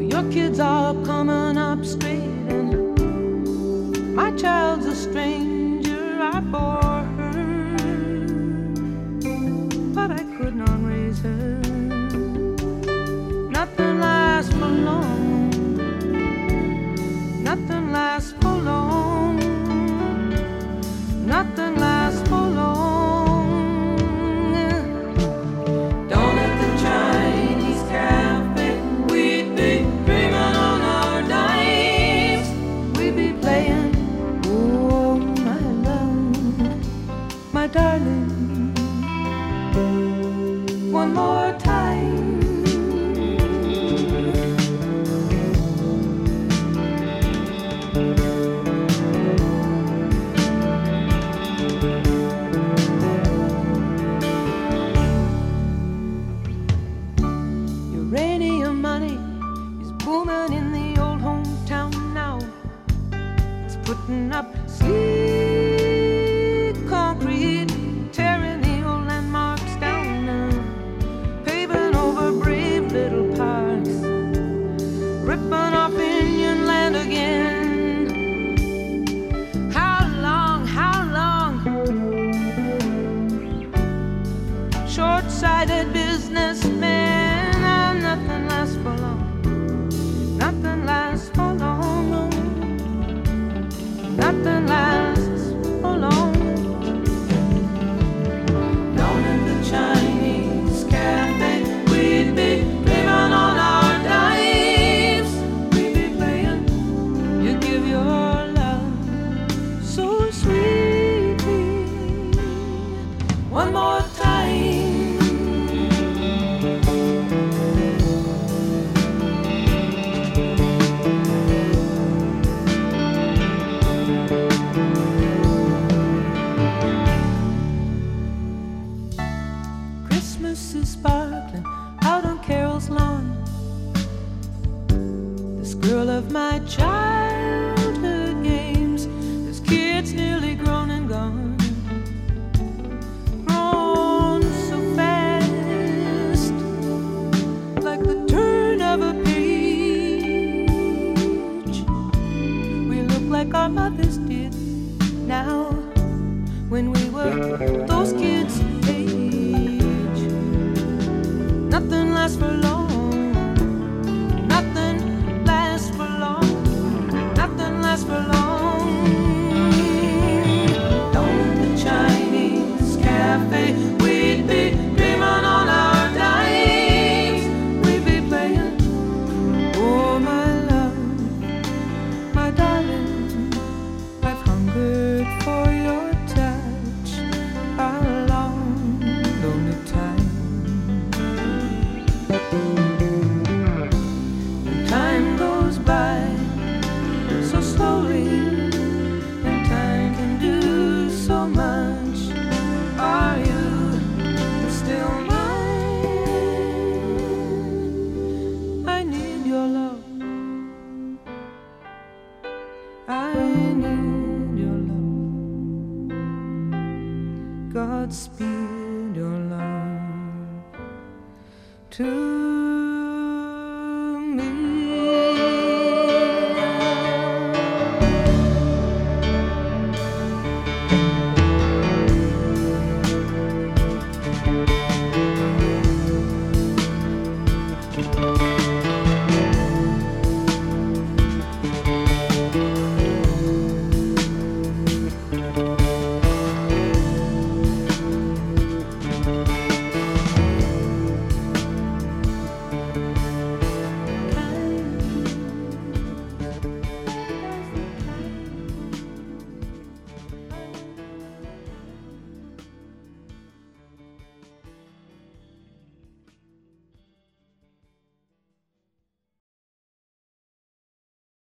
your kids are coming up straight, and my child's a stranger. I bore her, but I could not raise her. Nothing lasts for long. Nothing lasts for long. Nothing lasts for long. Down at the Chinese cafe, we'd be dreaming on our dimes. We'd be playing, oh my love, my darling, one more time. Uranium money is booming in the old hometown now. It's putting up sleek concrete, tearing the old landmarks down now, paving over brave little parks, ripping off Indian land again. How long, how long? Short-sighted businessmen. Nothing lasts for long. Nothing lasts for long. Nothing lasts for long. Down in the Chinese cafe, we'd be living on our dimes. We'd be playing, you give your love so sweetly. One more time. Christmas is sparkling out on Carol's lawn. This girl of my childhood games, this kid's nearly grown and gone, grown so fast, like the turn of a page. We look like our mothers did now when we were those kids' age. Nothing lasts for long. Nothing lasts for long. Nothing lasts for long. Down at the Chinese cafe, we'd be dreaming on our dimes. We'd be playing, oh my love, my darling, I've hungered for your touch a long, lonely time. And time goes by so slowly, and time can do so much. Are you still mine? I need your love. I need your love. Godspeed your love to me.